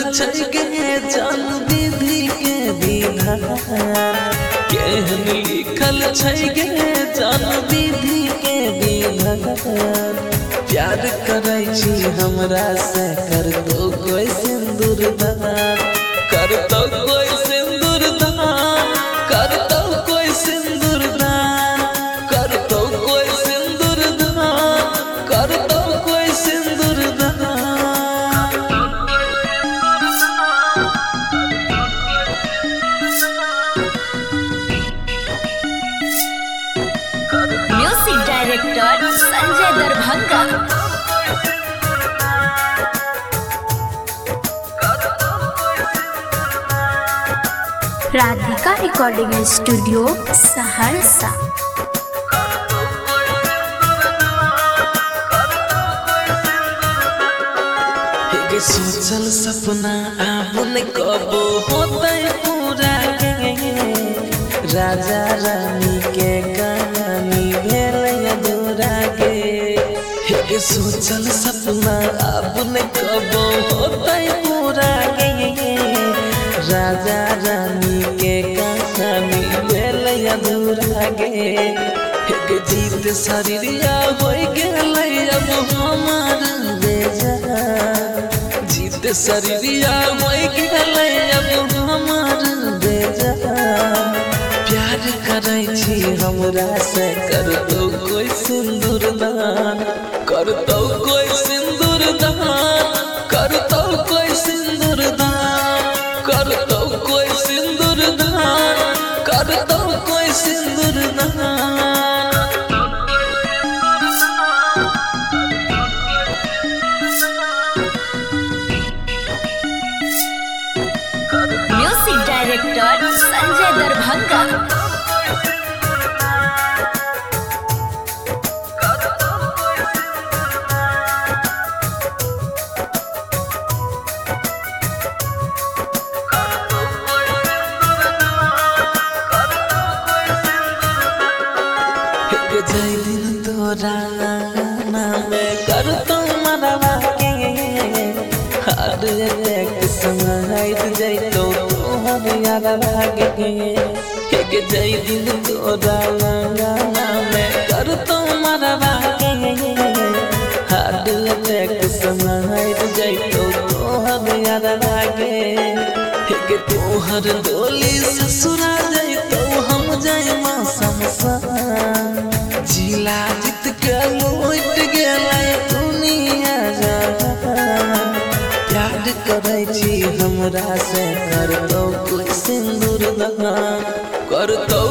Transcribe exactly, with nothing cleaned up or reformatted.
छै गे जान विधि के विधान केहन लिखल छै गे जान विधि के विधान प्यार करै छी हमरा से कर तो कोई सिंदूर दान कर तो कोई सिंदूर दान कर तो कोई सिंदूर दान कर तो कोई सिंदूर दान कर तो कोई सिंदूर दान। Music director Sanjay Darbhanga. Radhika recording studio Saharsa. सोचल सपना आबन कबो होते पूरा राजा रानी के कहानी भेल अधूरा गे सोचल सपना आबन कबो होते पूरा राजा रानी के कहानी भेल अधूरा गे जीत शरीरिया हो गेलै अब हमार बेजान जीत शरीरिया हो गेलै अब हमार बेजान प्यार करै छी हमरा से कर तो कोई सिंदूर दान कर तो कोई सिंदूर दान कर तो कोई सिंदूर दान कर तो कोई सिंदूर दान कर तो कोई सिंदूर दान। Music director Sanjay Darbhanga. जय दिन तोरा नाम कर तो मरवा के हार एक समाइत जय तो तोहर यार लागे के जय दिन तोरा नाम कर तो मरवा के हार एक समाइत जय तो तोहर यार लागे के तोहर डोली ससुरा जय तो हम जय मौसम सा जिला जीत के लौट गेलै दुनिया जहान प्यार करै छी हमरा से कर तो कोई सिंदूर दान कर तो